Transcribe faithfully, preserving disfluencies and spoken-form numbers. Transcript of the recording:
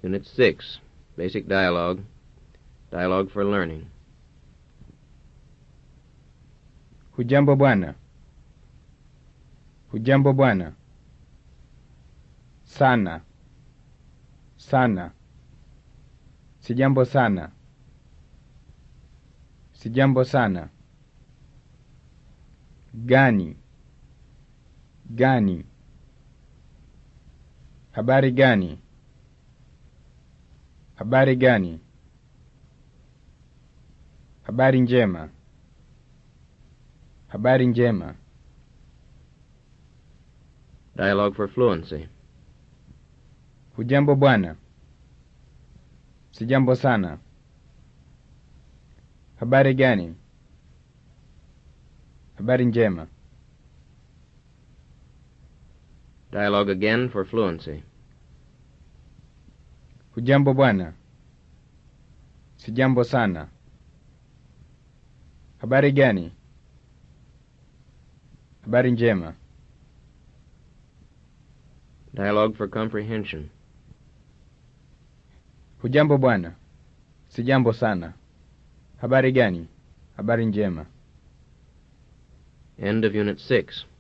Unit six, Basic Dialogue, Dialogue for Learning. Hujambo bwana. Hujambo bwana. Sana. Sana. Sijambo sana. Sijambo sana. Gani. Gani. Habari gani. Habari gani. Habari njema. Habari njema. Dialogue for Fluency. Hujambo bwana. Sijambo sana. Habari gani. Habari njema. Dialogue again for Fluency. Hujambo bwana. Sijambo sana. Habari gani. Habari njema. Dialogue for Comprehension. Hujambo bwana. Sijambo sana. Habari gani. Habari njema. End of Unit six.